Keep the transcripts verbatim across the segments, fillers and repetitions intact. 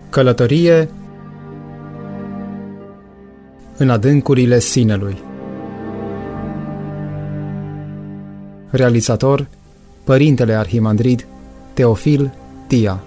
Călătorie în adâncurile sinelui. Realizator: Părintele Arhimandrid Teofil Tia.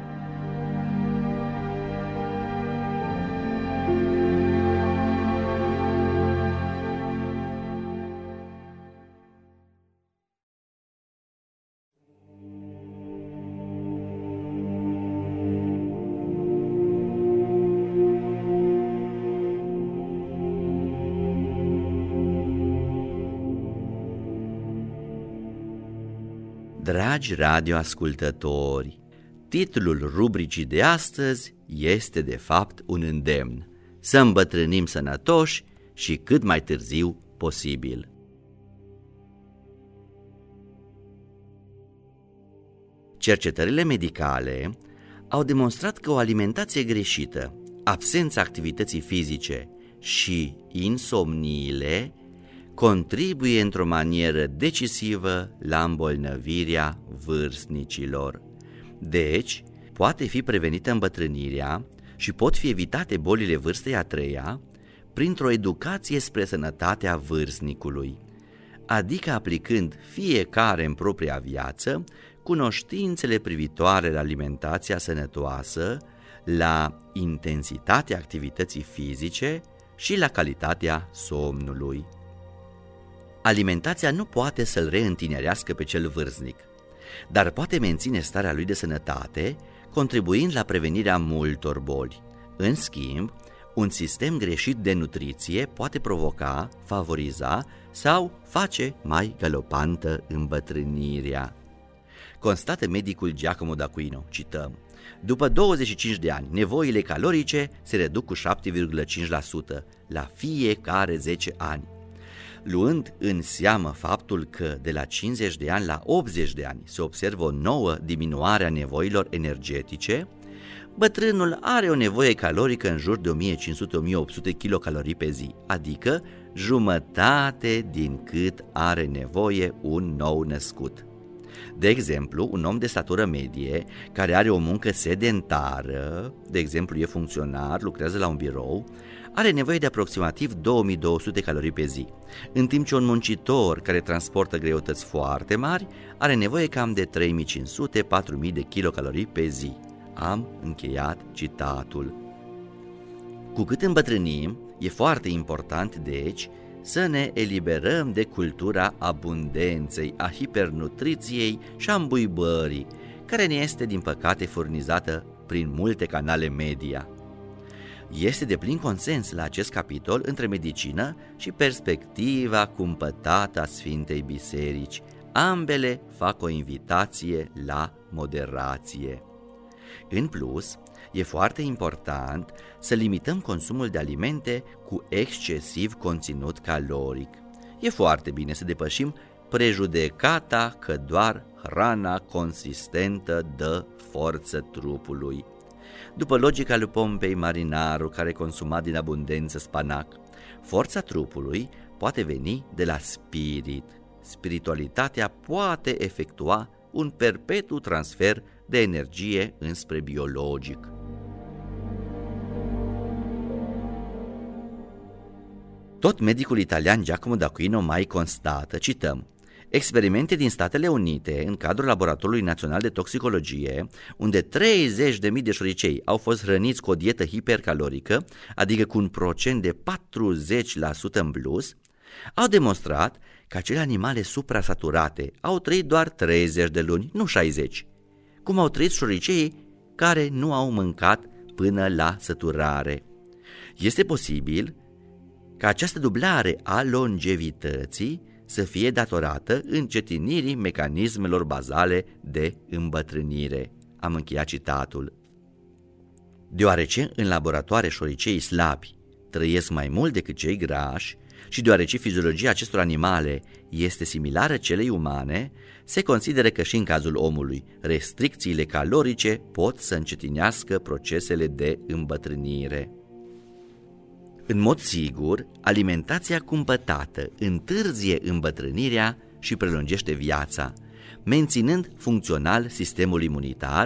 Dragi radioascultători, titlul rubricii de astăzi este de fapt un îndemn: să îmbătrânim sănătoși și cât mai târziu posibil. Cercetările medicale au demonstrat că o alimentație greșită, absența activității fizice și insomniile contribuie într-o manieră decisivă la îmbolnăvirea vârstnicilor. Deci, poate fi prevenită îmbătrânirea și pot fi evitate bolile vârstei a treia printr-o educație spre sănătatea vârstnicului, adică aplicând fiecare în propria viață cunoștințele privitoare la alimentația sănătoasă, la intensitatea activității fizice și la calitatea somnului. Alimentația nu poate să-l reîntinerească pe cel vârstnic, dar poate menține starea lui de sănătate, contribuind la prevenirea multor boli. În schimb, un sistem greșit de nutriție poate provoca, favoriza sau face mai galopantă îmbătrânirea. Constată medicul Giacomo d'Aquino, cităm: după douăzeci și cinci de ani, nevoile calorice se reduc cu șapte virgulă cinci la sută la fiecare zece ani. Luând în seamă faptul că de la cincizeci de ani la optzeci de ani se observă o nouă diminuare a nevoilor energetice, bătrânul are o nevoie calorică în jur de o mie cinci sute - o mie opt sute kilocalorii pe zi, adică jumătate din cât are nevoie un nou născut. De exemplu, un om de statură medie care are o muncă sedentară, de exemplu e funcționar, lucrează la un birou, are nevoie de aproximativ două mii două sute calorii pe zi, în timp ce un muncitor care transportă greutăți foarte mari are nevoie cam de trei mii cinci sute - patru mii de kilocalorii pe zi. Am încheiat citatul. Cu cât îmbătrânim, e foarte important, deci, să ne eliberăm de cultura abundenței, a hipernutriției și a îmbuibării, care ne este, din păcate, furnizată prin multe canale media. Este de plin consens la acest capitol între medicină și perspectiva cumpătată a Sfintei Biserici. Ambele fac o invitație la moderație. În plus, e foarte important să limităm consumul de alimente cu excesiv conținut caloric. E foarte bine să depășim prejudecata că doar hrana consistentă dă forță trupului. După logica lui Pompei Marinaru, care consuma din abundență spanac, forța trupului poate veni de la spirit. Spiritualitatea poate efectua un perpetu transfer de energie înspre biologic. Tot medicul italian Giacomo d'Aquino mai constată, cităm: experimente din Statele Unite în cadrul Laboratorului Național de Toxicologie, unde treizeci de mii de șoricei au fost hrăniți cu o dietă hipercalorică, adică cu un procent de patruzeci la sută în plus, au demonstrat că acele animale suprasaturate au trăit doar treizeci de luni, nu șaizeci, cum au trăit șoriceii care nu au mâncat până la săturare. Este posibil ca această dublare a longevității să fie datorată încetinirii mecanismelor bazale de îmbătrânire. Am încheiat citatul. Deoarece în laboratoare șoriceii slabi trăiesc mai mult decât cei grași și deoarece fiziologia acestor animale este similară celei umane, se consideră că și în cazul omului restricțiile calorice pot să încetinească procesele de îmbătrânire. În mod sigur, alimentația cumpătată întârzie îmbătrânirea și prelungește viața, menținând funcțional sistemul imunitar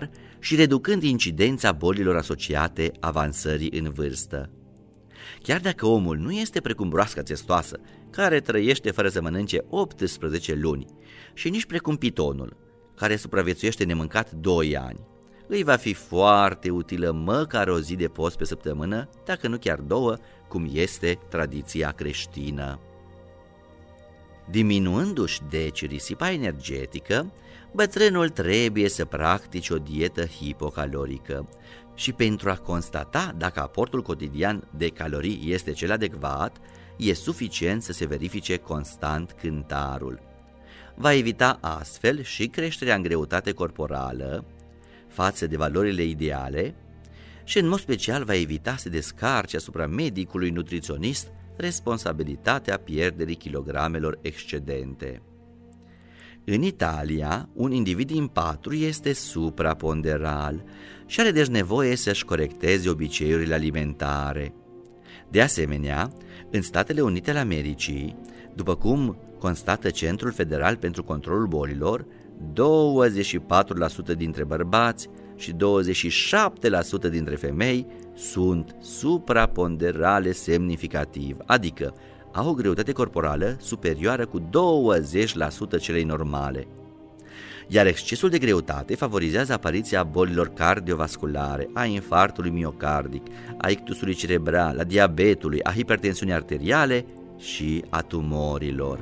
și reducând incidența bolilor asociate avansării în vârstă. Chiar dacă omul nu este precum broasca țestoasă, care trăiește fără să mănânce optsprezece luni, și nici precum pitonul, care supraviețuiește nemâncat doi ani, îi va fi foarte utilă măcar o zi de post pe săptămână, dacă nu chiar două, cum este tradiția creștină. Diminuându-și deci risipa energetică, bătrânul trebuie să practice o dietă hipocalorică și pentru a constata dacă aportul cotidian de calorii este cel adecvat, e suficient să se verifice constant cântarul. Va evita astfel și creșterea în greutate corporală față de valorile ideale și în mod special va evita să descarce asupra medicului nutriționist responsabilitatea pierderii kilogramelor excedente. În Italia, un individ din patru este supraponderal și are deci nevoie să-și corecteze obiceiurile alimentare. De asemenea, în Statele Unite ale Americii, după cum constată Centrul Federal pentru Controlul Bolilor, douăzeci și patru la sută dintre bărbați și douăzeci și șapte la sută dintre femei sunt supraponderale semnificativ, adică au o greutate corporală superioară cu douăzeci la sută celei normale. Iar excesul de greutate favorizează apariția bolilor cardiovasculare, a infarctului miocardic, a ictusului cerebral, a diabetului, a hipertensiunii arteriale și a tumorilor.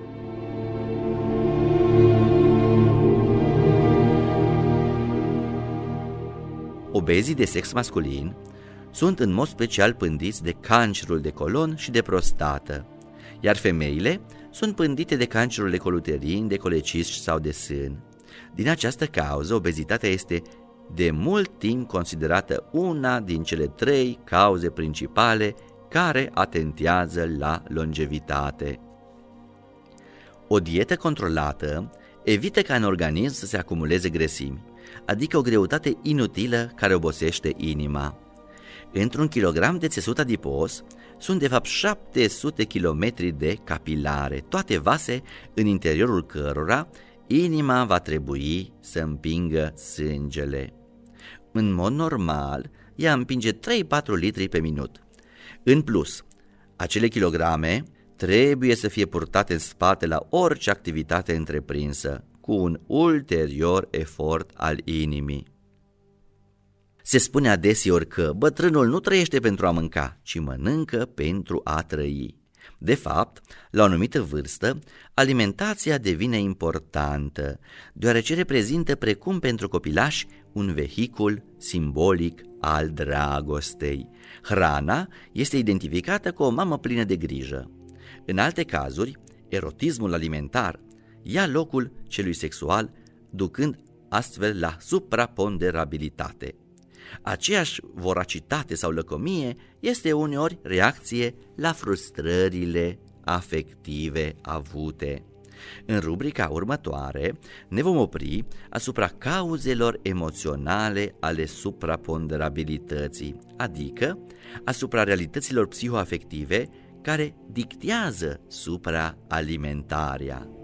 Obezii de sex masculin sunt în mod special pândiți de cancerul de colon și de prostată, iar femeile sunt pândite de cancerul de coluterin, de colecism sau de sân. Din această cauză, obezitatea este de mult timp considerată una din cele trei cauze principale care atentează la longevitate. O dietă controlată evită ca în organism să se acumuleze grăsimi, adică o greutate inutilă care obosește inima. Într-un kilogram de țesut adipos sunt de fapt șapte sute kilometri de capilare, toate vase în interiorul cărora inima va trebui să împingă sângele. În mod normal, ea împinge trei patru litri pe minut. În plus, acele kilograme trebuie să fie purtate în spate la orice activitate întreprinsă, cu un ulterior efort al inimii. Se spune adeseori că bătrânul nu trăiește pentru a mânca, ci mănâncă pentru a trăi. De fapt, la o anumită vârstă, alimentația devine importantă, deoarece reprezintă, precum pentru copilași, un vehicul simbolic al dragostei. Hrana este identificată cu o mamă plină de grijă. În alte cazuri, erotismul alimentar ia locul celui sexual, ducând astfel la supraponderabilitate. Aceeași voracitate sau lăcomie este uneori reacție la frustrările afective avute. În rubrica următoare ne vom opri asupra cauzelor emoționale ale supraponderabilității, adică asupra realităților psihoafective care dictează supraalimentarea.